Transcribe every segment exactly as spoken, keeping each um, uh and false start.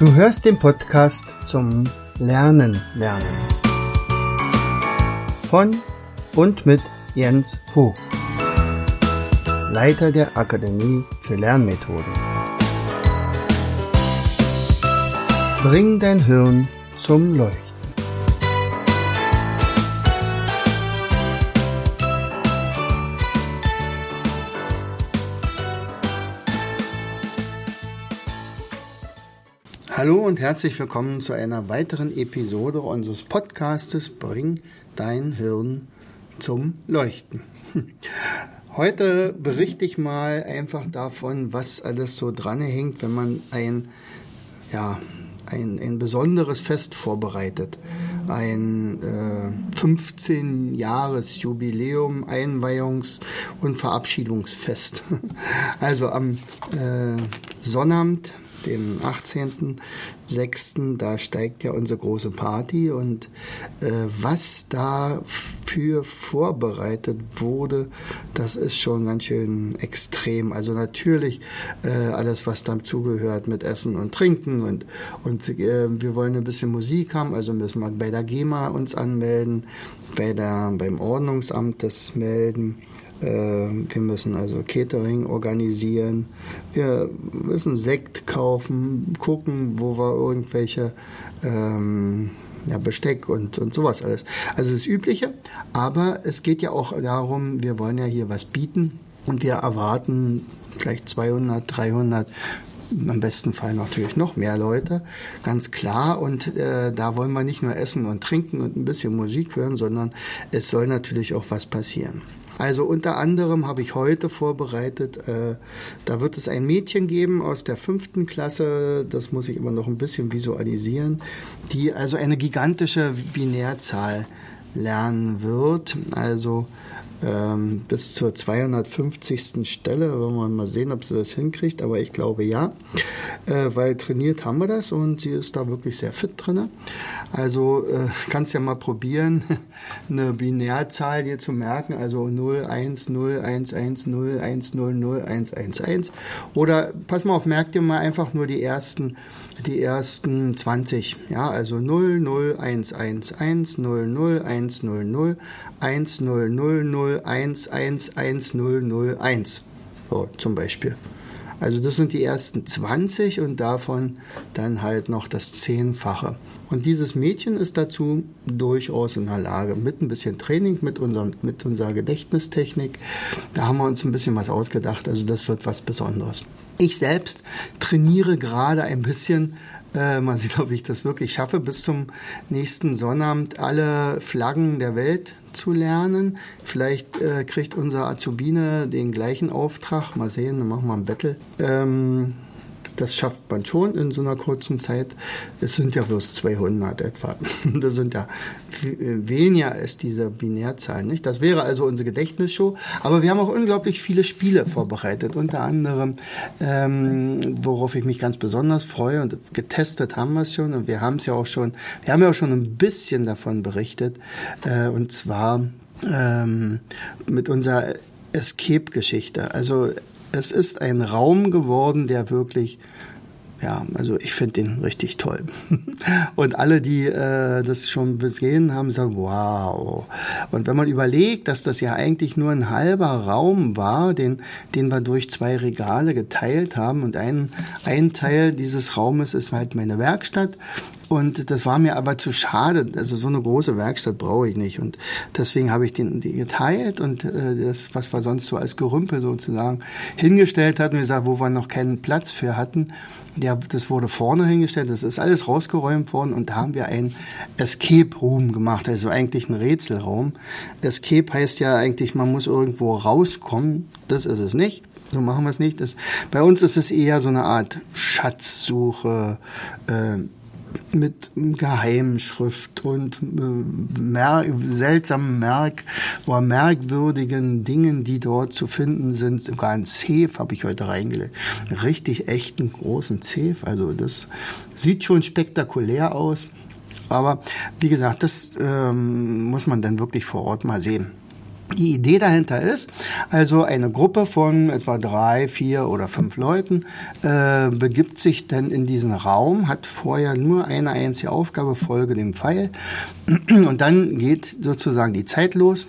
Du hörst den Podcast zum Lernen lernen von und mit Jens Vogt, Leiter der Akademie für Lernmethoden. Bring dein Hirn zum Leuchten. Hallo und herzlich willkommen zu einer weiteren Episode unseres Podcastes Bring dein Hirn zum Leuchten. Heute berichte ich mal einfach davon, was alles so dranhängt, wenn man ein, ja, ein, ein besonderes Fest vorbereitet. Ein äh, fünfzehn-Jahres-Jubiläum, Einweihungs- und Verabschiedungsfest. Also am äh, Sonnabend, den achtzehnten sechsten da steigt ja unsere große Party und äh, was da für vorbereitet wurde, das ist schon ganz schön extrem. Also natürlich äh, alles, was dazugehört mit Essen und Trinken und, und äh, wir wollen ein bisschen Musik haben, also müssen wir bei der GEMA uns anmelden, bei der, beim Ordnungsamt das melden. Wir müssen also Catering organisieren, wir müssen Sekt kaufen, gucken, wo wir irgendwelche ähm, ja, Besteck und, und sowas alles. Also das Übliche, aber es geht ja auch darum, wir wollen ja hier was bieten und wir erwarten vielleicht zweihundert, dreihundert, im besten Fall natürlich noch mehr Leute, ganz klar. Und äh, da wollen wir nicht nur essen und trinken und ein bisschen Musik hören, sondern es soll natürlich auch was passieren. Also unter anderem habe ich heute vorbereitet, äh, da wird es ein Mädchen geben aus der fünften Klasse, das muss ich immer noch ein bisschen visualisieren, die also eine gigantische Binärzahl lernen wird, also ähm, bis zur zweihundertfünfzigsten Stelle, wollen wir mal sehen, ob sie das hinkriegt, aber ich glaube ja, äh, weil trainiert haben wir das und sie ist da wirklich sehr fit drin. Also äh, kannst ja mal probieren, eine Binärzahl dir zu merken, also null, eins, null, eins, eins, null, eins, null, null, eins, eins, eins. Oder pass mal auf, merk dir mal einfach nur die ersten, die ersten zwanzig. Ja, also null, null, eins, eins, eins, null, null, eins, null, null, eins, null, null, null, eins, eins, eins, null, null, eins. So, zum Beispiel. Also das sind die ersten zwanzig und davon dann halt noch das Zehnfache. Und dieses Mädchen ist dazu durchaus in der Lage, mit ein bisschen Training, mit, unserem, mit unserer Gedächtnistechnik, da haben wir uns ein bisschen was ausgedacht, also das wird was Besonderes. Ich selbst trainiere gerade ein bisschen, äh, mal sehen, ob ich das wirklich schaffe, bis zum nächsten Sonnabend alle Flaggen der Welt zu lernen. Vielleicht äh, kriegt unser Azubine den gleichen Auftrag, mal sehen, dann machen wir ein Battle. Ähm, Das schafft man schon in so einer kurzen Zeit. Es sind ja bloß zweihundert etwa. Das sind ja weniger als diese Binärzahl, nicht? Das wäre also unsere Gedächtnisshow. Aber wir haben auch unglaublich viele Spiele vorbereitet. Unter anderem, ähm, worauf ich mich ganz besonders freue. Und getestet haben wir es schon. Und wir haben es ja auch schon, wir haben ja auch schon ein bisschen davon berichtet. Äh, und zwar ähm, mit unserer Escape-Geschichte. Also es ist ein Raum geworden, der wirklich, ja, also ich finde den richtig toll. Und alle, die äh, das schon gesehen haben, sagen, wow. Und wenn man überlegt, dass das ja eigentlich nur ein halber Raum war, den, den wir durch zwei Regale geteilt haben und ein, ein Teil dieses Raumes ist halt meine Werkstatt. Und das war mir aber zu schade, also so eine große Werkstatt brauche ich nicht und deswegen habe ich den die geteilt und äh, das, was wir sonst so als Gerümpel sozusagen hingestellt hatten, wie gesagt, wo wir noch keinen Platz für hatten, ja, das wurde vorne hingestellt, das ist alles rausgeräumt worden und da haben wir einen Escape Room gemacht, also eigentlich ein Rätselraum. Escape heißt ja eigentlich, man muss irgendwo rauskommen, das ist es nicht. So machen wir es nicht. Das, bei uns ist es eher so eine Art Schatzsuche, äh, mit Geheimschrift und äh, mer- seltsamen Merk- oder merkwürdigen Dingen, die dort zu finden sind. Sogar ein Safe habe ich heute reingelegt. Richtig echten großen Safe. Also das sieht schon spektakulär aus. Aber wie gesagt, das ähm, muss man dann wirklich vor Ort mal sehen. Die Idee dahinter ist, also eine Gruppe von etwa drei, vier oder fünf Leuten äh, begibt sich dann in diesen Raum, hat vorher nur eine einzige Aufgabe, folge dem Pfeil, und dann geht sozusagen die Zeit los.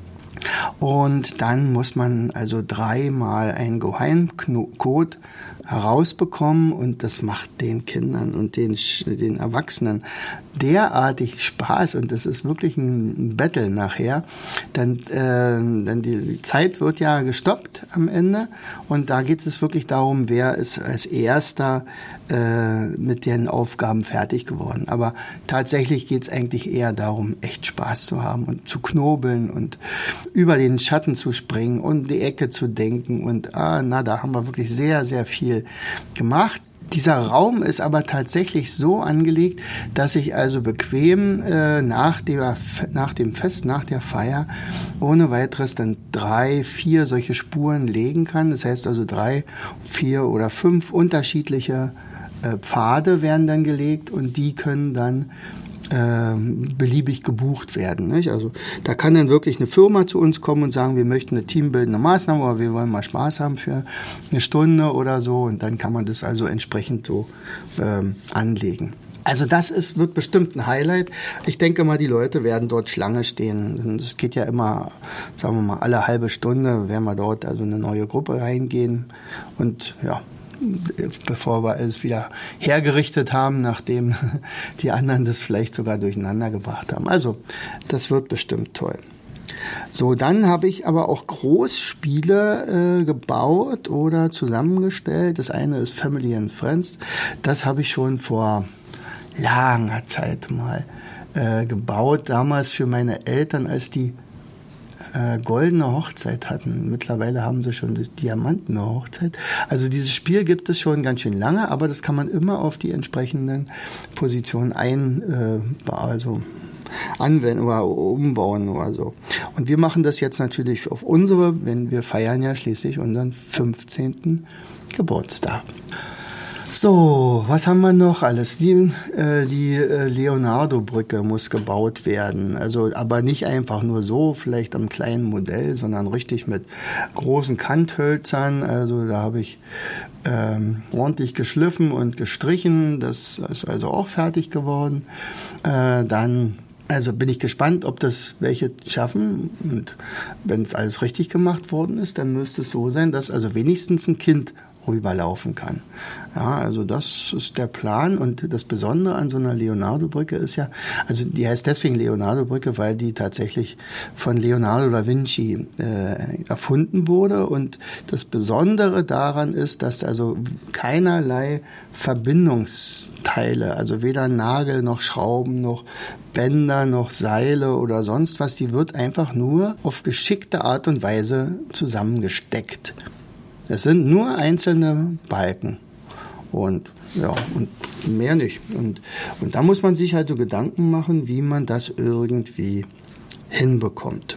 Und dann muss man also dreimal einen Geheimcode herausbekommen, und das macht den Kindern und den, den Erwachsenen derartig Spaß, und das ist wirklich ein Battle nachher. Dann, äh, dann die, die Zeit wird ja gestoppt am Ende, und da geht es wirklich darum, wer ist als erster äh, mit den Aufgaben fertig geworden. Aber tatsächlich geht es eigentlich eher darum, echt Spaß zu haben und zu knobeln und über den Schatten zu springen und die Ecke zu denken, und ah, na, da haben wir wirklich sehr, sehr viel gemacht. Dieser Raum ist aber tatsächlich so angelegt, dass ich also bequem äh, nach, der, nach dem Fest, nach der Feier, ohne weiteres dann drei, vier solche Spuren legen kann. Das heißt also drei, vier oder fünf unterschiedliche äh, Pfade werden dann gelegt, und die können dann äh, beliebig gebucht werden. Nicht? Also da kann dann wirklich eine Firma zu uns kommen und sagen, wir möchten eine teambildende Maßnahme, oder wir wollen mal Spaß haben für eine Stunde oder so, und dann kann man das also entsprechend so ähm, anlegen. Also das ist, wird bestimmt ein Highlight. Ich denke mal, die Leute werden dort Schlange stehen. Es geht ja immer, sagen wir mal, alle halbe Stunde werden wir dort also eine neue Gruppe reingehen, und ja, bevor wir alles wieder hergerichtet haben, nachdem die anderen das vielleicht sogar durcheinander gebracht haben. Also, das wird bestimmt toll. So, dann habe ich aber auch Großspiele äh, gebaut oder zusammengestellt. Das eine ist Family and Friends. Das habe ich schon vor langer Zeit mal äh, gebaut. Damals für meine Eltern, als die Äh, goldene Hochzeit hatten. Mittlerweile haben sie schon die diamantene Hochzeit. Also dieses Spiel gibt es schon ganz schön lange, aber das kann man immer auf die entsprechenden Positionen ein, äh, also anwenden oder umbauen oder so. Und wir machen das jetzt natürlich auf unsere, wenn wir feiern ja schließlich unseren fünfzehnten Geburtstag. So, was haben wir noch alles? Die, äh, die äh, Leonardo-Brücke muss gebaut werden. Also, aber nicht einfach nur so, vielleicht am kleinen Modell, sondern richtig mit großen Kanthölzern. Also da habe ich ähm, ordentlich geschliffen und gestrichen. Das ist also auch fertig geworden. Äh, dann Also bin ich gespannt, ob das welche schaffen. Und wenn es alles richtig gemacht worden ist, dann müsste es so sein, dass also wenigstens ein Kind rüberlaufen kann. Ja, also das ist der Plan, und das Besondere an so einer Leonardo-Brücke ist ja, also die heißt deswegen Leonardo-Brücke, weil die tatsächlich von Leonardo da Vinci äh, erfunden wurde, und das Besondere daran ist, dass also keinerlei Verbindungsteile, also weder Nagel noch Schrauben noch Bänder noch Seile oder sonst was, die wird einfach nur auf geschickte Art und Weise zusammengesteckt. Es sind nur einzelne Balken, und ja, und mehr nicht. Und, und da muss man sich halt so Gedanken machen, wie man das irgendwie hinbekommt.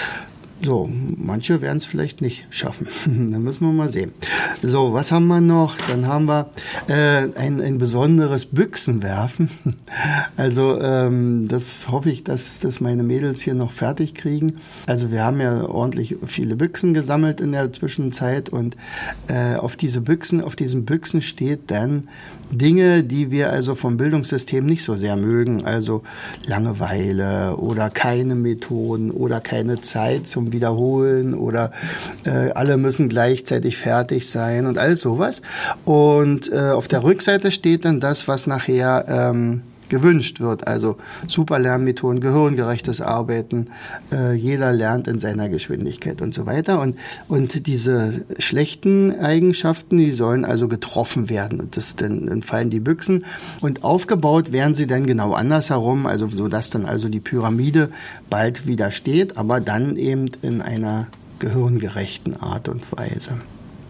So, manche werden es vielleicht nicht schaffen. Dann müssen wir mal sehen. So, was haben wir noch? Dann haben wir äh, ein, ein besonderes Büchsenwerfen. Also ähm, das hoffe ich, dass, dass meine Mädels hier noch fertig kriegen. Also wir haben ja ordentlich viele Büchsen gesammelt in der Zwischenzeit, und äh, auf diese Büchsen, auf diesen Büchsen steht dann Dinge, die wir also vom Bildungssystem nicht so sehr mögen. Also Langeweile oder keine Methoden oder keine Zeit zum Wiederholen oder äh, alle müssen gleichzeitig fertig sein und alles sowas. Und äh, auf der Rückseite steht dann das, was nachher ähm, gewünscht wird. Also super Lernmethoden, gehirngerechtes Arbeiten, äh, jeder lernt in seiner Geschwindigkeit und so weiter. Und, und diese schlechten Eigenschaften, die sollen also getroffen werden. Und das, dann, dann fallen die Büchsen. Und aufgebaut werden sie dann genau andersherum, also so dass dann also die Pyramide bald wieder steht, aber dann eben in einer gehirngerechten Art und Weise.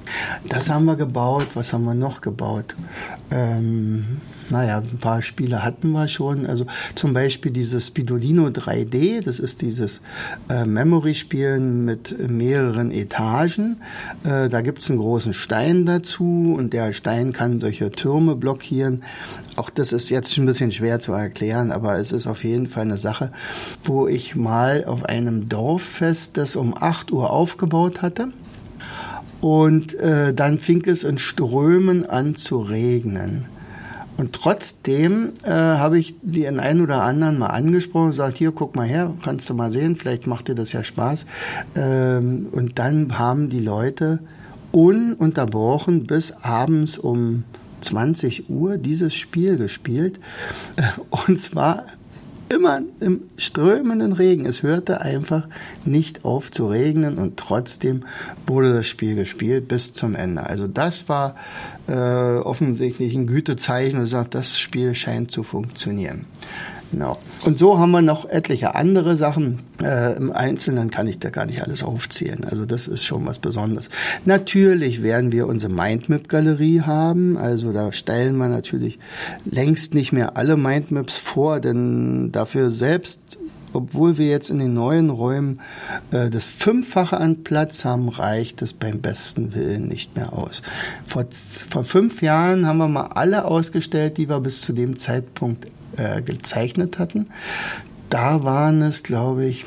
Das haben wir gebaut. Was haben wir noch gebaut? Ähm, naja, ein paar Spiele hatten wir schon. Also zum Beispiel dieses Spidolino drei D. Das ist dieses äh, Memory-Spielen mit mehreren Etagen. Äh, da gibt's einen großen Stein dazu und der Stein kann solche Türme blockieren. Auch das ist jetzt ein bisschen schwer zu erklären, aber es ist auf jeden Fall eine Sache, wo ich mal auf einem Dorffest das um acht Uhr aufgebaut hatte. Und äh, dann fing es in Strömen an zu regnen. Und trotzdem äh, habe ich den einen oder anderen mal angesprochen und gesagt, hier, guck mal her, kannst du mal sehen, vielleicht macht dir das ja Spaß. Ähm, und dann haben die Leute ununterbrochen bis abends um zwanzig Uhr dieses Spiel gespielt. Äh, und zwar immer im strömenden Regen. Es hörte einfach nicht auf zu regnen und trotzdem wurde das Spiel gespielt bis zum Ende. Also das war äh, offensichtlich ein Gütezeichen und sagt, das Spiel scheint zu funktionieren. Genau. Und so haben wir noch etliche andere Sachen. Äh, im Einzelnen kann ich da gar nicht alles aufzählen. Also das ist schon was Besonderes. Natürlich werden wir unsere Mindmap-Galerie haben. Also da stellen wir natürlich längst nicht mehr alle Mindmaps vor, denn dafür selbst, obwohl wir jetzt in den neuen Räumen äh, das Fünffache an Platz haben, reicht es beim besten Willen nicht mehr aus. Vor, vor fünf Jahren haben wir mal alle ausgestellt, die wir bis zu dem Zeitpunkt äh, gezeichnet hatten. Da waren es, glaube ich,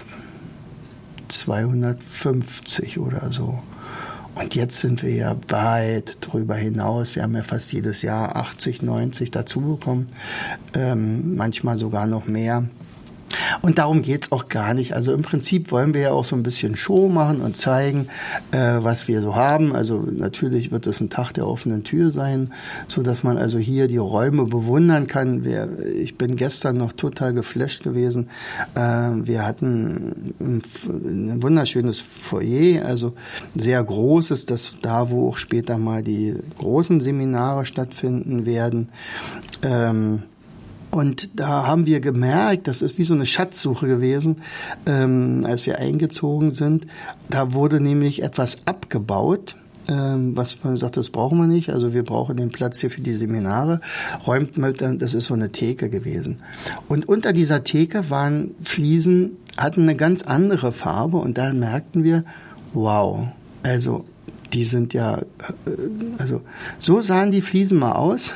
zweihundertfünfzig oder so. Und jetzt sind wir ja weit drüber hinaus. Wir haben ja fast jedes Jahr achtzig, neunzig dazu bekommen, ähm, manchmal sogar noch mehr. Und darum geht's auch gar nicht. Also im Prinzip wollen wir ja auch so ein bisschen Show machen und zeigen, äh, was wir so haben. Also natürlich wird es ein Tag der offenen Tür sein, so dass man also hier die Räume bewundern kann. Wir, ich bin gestern noch total geflasht gewesen. Äh, wir hatten ein, ein wunderschönes Foyer, also sehr großes, das da, wo auch später mal die großen Seminare stattfinden werden. Ähm, Und da haben wir gemerkt, das ist wie so eine Schatzsuche gewesen, ähm, als wir eingezogen sind. Da wurde nämlich etwas abgebaut, ähm, was man sagt, das brauchen wir nicht. Also wir brauchen den Platz hier für die Seminare. Räumt mit, das ist so eine Theke gewesen. Und unter dieser Theke waren Fliesen, hatten eine ganz andere Farbe. Und da merkten wir, wow, also die sind ja, also so sahen die Fliesen mal aus.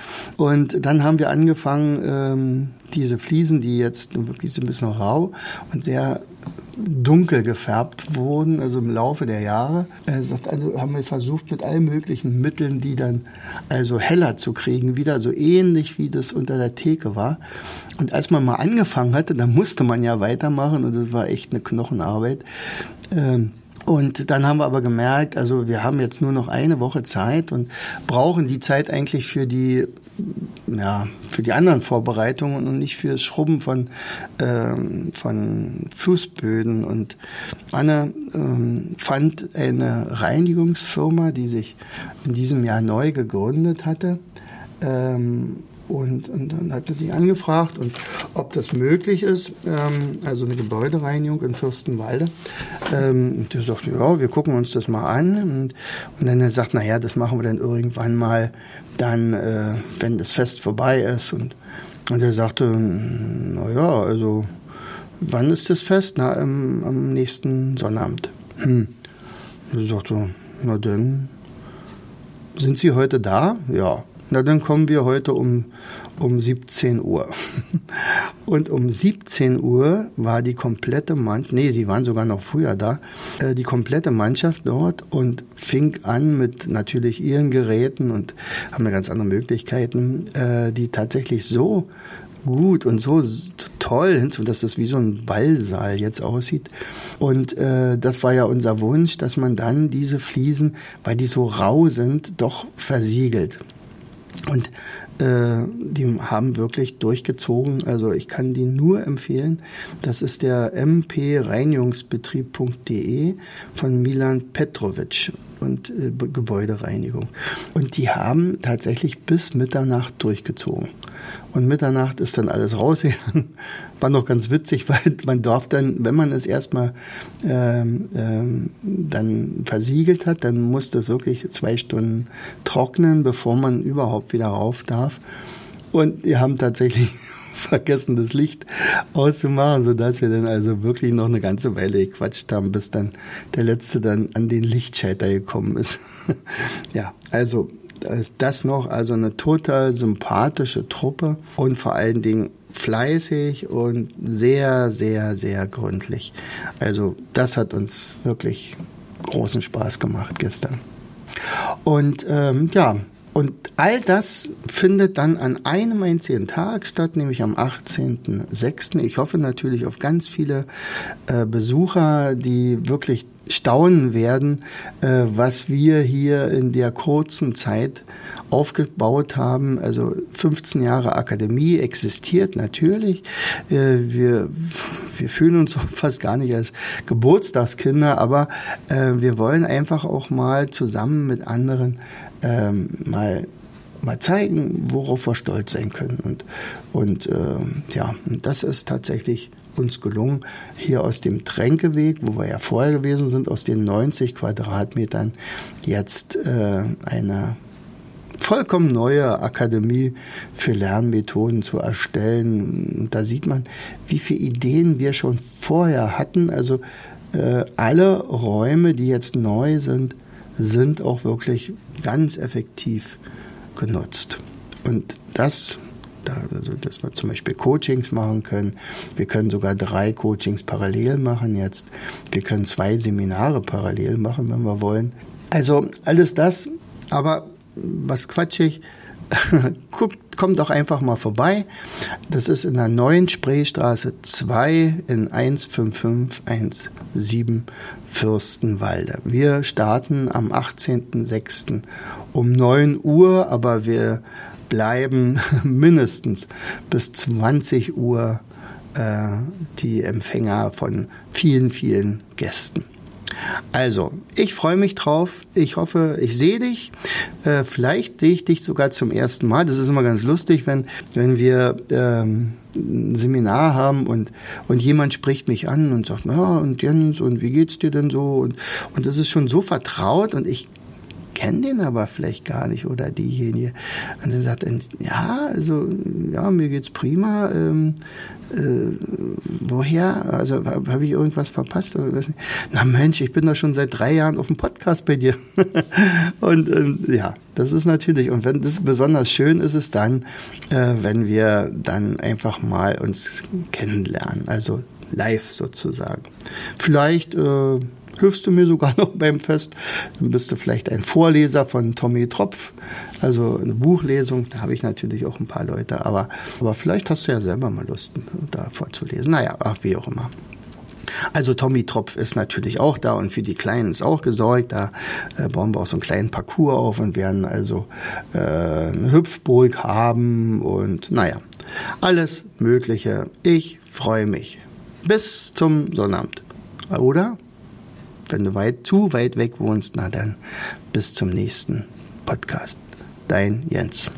Und dann haben wir angefangen, ähm, diese Fliesen, die jetzt wirklich so ein bisschen rau und sehr dunkel gefärbt wurden, also im Laufe der Jahre, äh, also haben wir versucht, mit allen möglichen Mitteln, die dann also heller zu kriegen, wieder so ähnlich wie das unter der Theke war. Und als man mal angefangen hatte, dann musste man ja weitermachen und das war echt eine Knochenarbeit. Ähm, Und dann haben wir aber gemerkt, also wir haben jetzt nur noch eine Woche Zeit und brauchen die Zeit eigentlich für die, ja, für die anderen Vorbereitungen und nicht für das Schrubben von, ähm, von Fußböden. Und Anne ähm, fand eine Reinigungsfirma, die sich in diesem Jahr neu gegründet hatte. Ähm, Und, und dann hatte die angefragt, und ob das möglich ist, ähm, also eine Gebäudereinigung in Fürstenwalde. Ähm, und die sagte, ja, wir gucken uns das mal an. Und, und dann hat er sagt, naja, das machen wir dann irgendwann mal, dann, äh, wenn das Fest vorbei ist. Und, und er sagte, naja, also wann ist das Fest? Na, am, am nächsten Sonnabend. Hm. Und er sagte, na dann, sind Sie heute da? Ja. Na, dann kommen wir heute um, um siebzehn Uhr. Und um siebzehn Uhr war die komplette Mannschaft, nee, die waren sogar noch früher da, äh, die komplette Mannschaft dort und fing an mit natürlich ihren Geräten und haben eine ganz andere Möglichkeiten, äh, die tatsächlich so gut und so toll, dass das wie so ein Ballsaal jetzt aussieht. Und äh, das war ja unser Wunsch, dass man dann diese Fliesen, weil die so rau sind, doch versiegelt. Und äh, die haben wirklich durchgezogen. Also ich kann die nur empfehlen. Das ist der m p reinigungsbetrieb punkt d e von Milan Petrovic. und äh, Gebäudereinigung. Und die haben tatsächlich bis Mitternacht durchgezogen. Und Mitternacht ist dann alles rausgegangen. War noch ganz witzig, weil man darf dann, wenn man es erstmal ähm, ähm, dann versiegelt hat, dann muss das wirklich zwei Stunden trocknen, bevor man überhaupt wieder rauf darf. Und wir haben tatsächlich vergessen, das Licht auszumachen, sodass wir dann also wirklich noch eine ganze Weile gequatscht haben, bis dann der Letzte dann an den Lichtschalter gekommen ist. Ja, also das noch, also eine total sympathische Truppe und vor allen Dingen fleißig und sehr, sehr, sehr gründlich. Also das hat uns wirklich großen Spaß gemacht gestern. Und ähm, ja, und all das findet dann an einem einzigen Tag statt, nämlich am achtzehnten sechsten Ich hoffe natürlich auf ganz viele äh, Besucher, die wirklich staunen werden, äh, was wir hier in der kurzen Zeit aufgebaut haben. Also fünfzehn Jahre Akademie existiert natürlich. Äh, wir, wir fühlen uns fast gar nicht als Geburtstagskinder, aber äh, wir wollen einfach auch mal zusammen mit anderen ähm, mal mal zeigen, worauf wir stolz sein können. Und, und äh, ja, und das ist tatsächlich uns gelungen, hier aus dem Tränkeweg, wo wir ja vorher gewesen sind, aus den neunzig Quadratmetern jetzt äh, eine vollkommen neue Akademie für Lernmethoden zu erstellen. Da sieht man, wie viele Ideen wir schon vorher hatten. Also äh, alle Räume, die jetzt neu sind, sind auch wirklich ganz effektiv genutzt. Und das, also dass wir zum Beispiel Coachings machen können. Wir können sogar drei Coachings parallel machen jetzt. Wir können zwei Seminare parallel machen, wenn wir wollen. Also alles das, aber was quatschig, guckt, kommt doch einfach mal vorbei. Das ist in der neuen Spreestraße zwei in eins fünf fünf eins sieben Fürstenwalde. Wir starten am achtzehnten sechsten um neun Uhr, aber wir bleiben mindestens bis zwanzig Uhr äh, die Empfänger von vielen, vielen Gästen. Also, ich freue mich drauf. Ich hoffe, ich sehe dich. Äh, vielleicht sehe ich dich sogar zum ersten Mal. Das ist immer ganz lustig, wenn wenn wir ähm, ein Seminar haben und und jemand spricht mich an und sagt, ja, und Jens, und wie geht's dir denn so? Und und das ist schon so vertraut und ich kenne den aber vielleicht gar nicht oder diejenige. Und dann sagt er, ja, also, ja, mir geht's prima. Ähm, äh, woher? Also, habe hab ich irgendwas verpasst? Oder was? Na Mensch, ich bin doch schon seit drei Jahren auf dem Podcast bei dir. und ähm, ja, das ist natürlich, und wenn das besonders schön ist, es dann, äh, wenn wir dann einfach mal uns kennenlernen. Also live sozusagen. Vielleicht, äh, hilfst du mir sogar noch beim Fest, dann bist du vielleicht ein Vorleser von Tommy Tropf, also eine Buchlesung, da habe ich natürlich auch ein paar Leute, aber, aber vielleicht hast du ja selber mal Lust, da vorzulesen. Naja, ach, wie auch immer. Also Tommy Tropf ist natürlich auch da und für die Kleinen ist auch gesorgt. Da äh, bauen wir auch so einen kleinen Parcours auf und werden also äh, eine Hüpfburg haben und naja, alles Mögliche. Ich freue mich. Bis zum Sonnabend. Oder? Wenn du weit, zu weit weg wohnst, na dann bis zum nächsten Podcast. Dein Jens.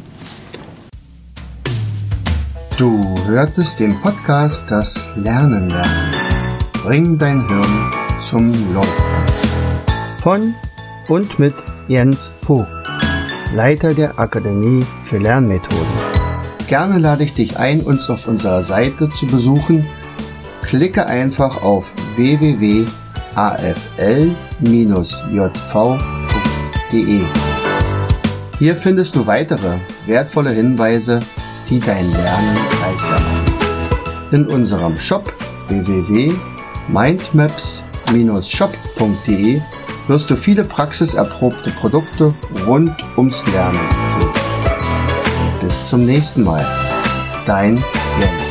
Du hörtest den Podcast Das Lernen lernen. Bring dein Hirn zum Laufen. Von und mit Jens Vogt, Leiter der Akademie für Lernmethoden. Gerne lade ich dich ein, uns auf unserer Seite zu besuchen. Klicke einfach auf w w w punkt a f l dash j v punkt d e. Hier findest du weitere wertvolle Hinweise, die dein Lernen leichter machen. In unserem Shop w w w punkt mindmaps dash shop punkt d e wirst du viele praxiserprobte Produkte rund ums Lernen finden. Bis zum nächsten Mal. Dein Jens.